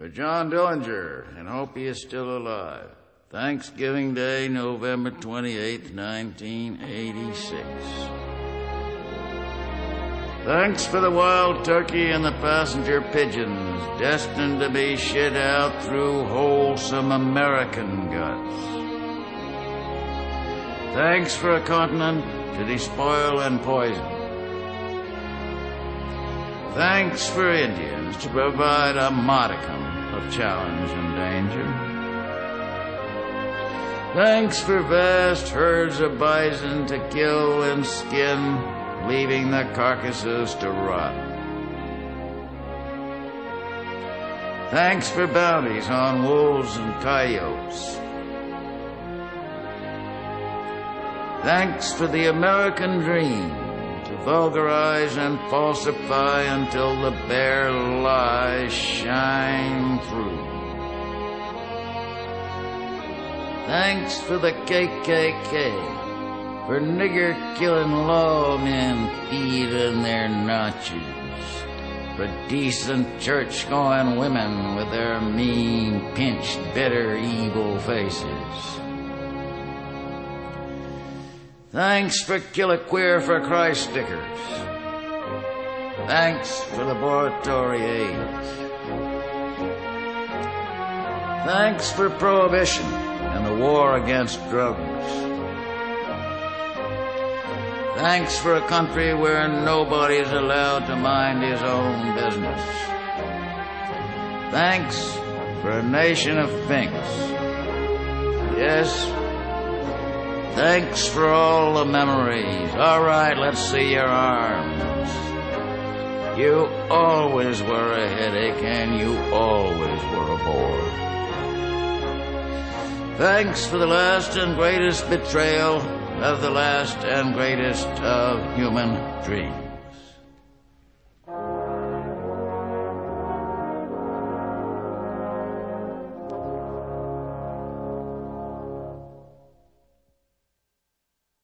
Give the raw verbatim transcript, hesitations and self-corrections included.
For John Dillinger, and hope he is still alive. Thanksgiving Day, November twenty-eighth, nineteen eighty-six. Thanks for the wild turkey and the passenger pigeons, destined to be shit out through wholesome American guts. Thanks for a continent to despoil and poison. Thanks for Indians to provide a modicum of challenge and danger. Thanks for vast herds of bison to kill and skin, leaving the carcasses to rot. Thanks for bounties on wolves and coyotes. Thanks for the American dream to vulgarize and falsify until the bare lies shine through. Thanks for the K K K, for nigger-killing lawmen feeding their notches, for decent church-going women with their mean, pinched, bitter, evil faces. Thanks for Kill a Queer for Christ stickers. Thanks for laboratory aids. Thanks for prohibition and the war against drugs. Thanks for a country where nobody's allowed to mind his own business. Thanks for a nation of pinks. Yes, thanks for all the memories. All right, let's see your arms. You always were a headache and you always were a bore. Thanks for the last and greatest betrayal of the last and greatest of human dreams.